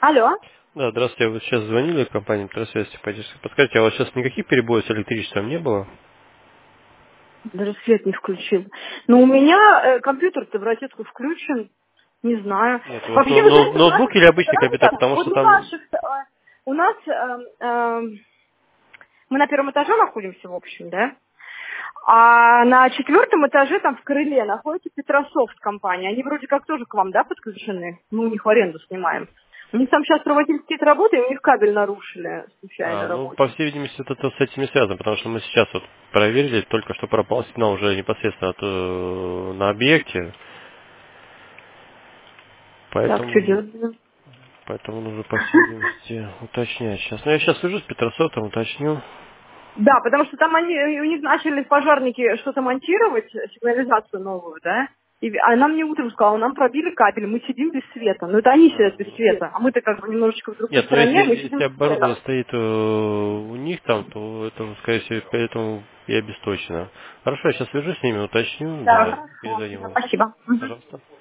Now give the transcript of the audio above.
Алло. Да, здравствуйте. Вы сейчас звонили в компанию Трансвести. Подскажите, а у вас сейчас никаких перебоев с электричеством не было? Даже свет не включил. Но у меня компьютер-то в розетку включен. Не знаю. Нет, у вас Вообще, вы знаете, у нас ноутбук или обычный компьютер, разница. потому Вот что у там... наших... у нас... мы на первом этаже находимся, в общем, да? А на четвертом этаже, там в крыле, находится Петрософт компания. Они вроде как тоже к вам, да, подключены? Мы у них в аренду снимаем. У них там сейчас проводили какие-то работы, и у них кабель нарушили случайно Ну, по рабочий. всей видимости, это с этим и связано, потому что мы сейчас вот проверили, только что пропал сигнал уже непосредственно на объекте, Так, что поэтому, делать будем? поэтому нужно, по всей видимости, уточнять сейчас. Ну, я сейчас свяжусь с Петрософтом, уточню. Да, потому что там они, у них начали пожарники что-то монтировать, сигнализацию новую, да? А она мне утром сказала, нам пробили кабель, мы сидим без света. Ну это они сидят без света, а мы-то как бы немножечко в другой Нет, ну если, стороне, мы если сидим без оборудование света. стоит у них там, то это, скорее всего, поэтому и обесточено. Хорошо, я сейчас свяжусь с ними, уточню, Да, да, хорошо. передадим вам. Спасибо. Мгм. Пожалуйста.